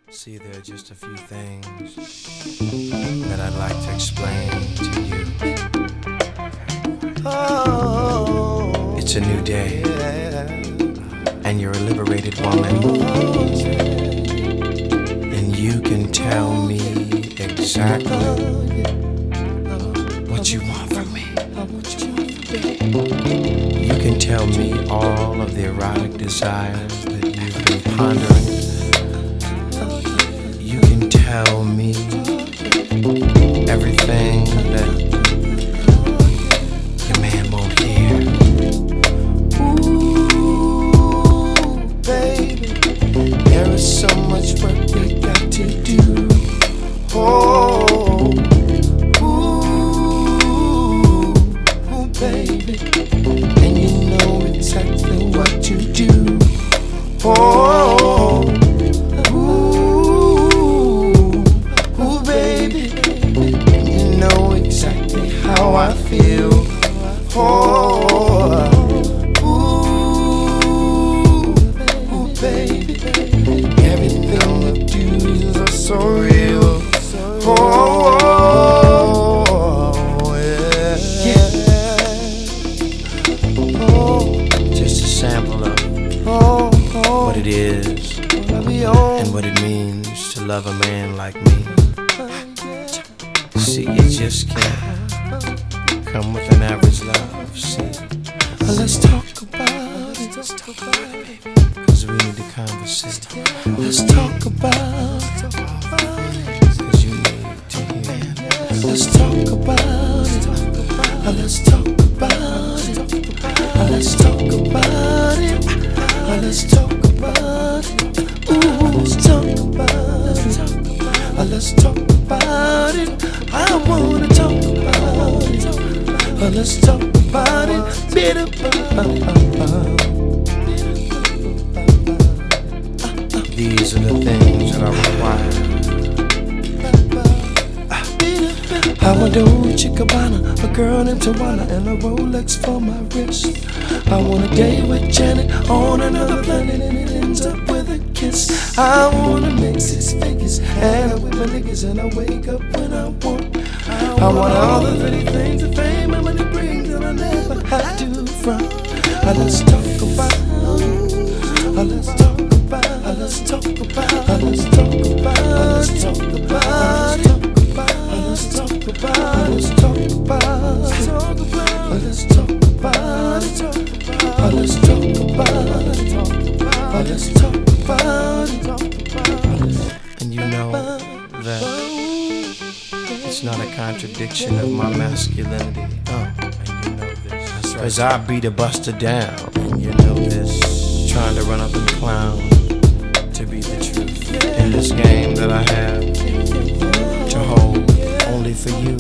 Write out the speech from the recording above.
See, there are just a few things that I'd like to explain to you. Oh, it's a new day, and you're a liberated woman, and you can tell me exactly what you want from me. You can tell me all of the erotic desires that you've been pondering. You can tell me everything that your man won't hear. Ooh, baby, there is so much work we got to do. Oh, ooh, baby, and you know exactly what to do. Oh, ooh, baby, and you know exactly how I feel. Oh, ooh, baby, everything you do is so real. Oh, yeah. Oh, just a sample of what it is and what it means to love a man like me. See, it just can't come with an average love. See, let's talk about it. Let's talk about it, baby, 'cause we need to conversate. Let's talk about it, 'cause you need to hear. Let's talk about it. Let's talk about it. Let's talk about it. Let's talk about it. Ooh, let's talk about it. Let's talk about it. I wanna talk about it. Let's talk about it. These are the things that I require. I want a Dolce Gabbana, a girl named Tawana, and a Rolex for my wrist. I want a day with Janet on another planet, and it ends up with a kiss. I wanna make 6 figures, and I'm with my niggas, and I wake up when I want. I want all the pretty things that fame and money brings, and I never have to front. Let's talk about it. Let's talk about it. Let's talk about it. Let's talk about it. Let's talk about it. Let's talk about it. Let's talk about it. Let's talk about it. Let's talk about it. Let's talk about it. And you know that it's not a contradiction of my masculinity. And you know this. 'Cause I beat a buster down, and you know this. Trying to run up and clown to be the truth in this game that I have to hold only for you.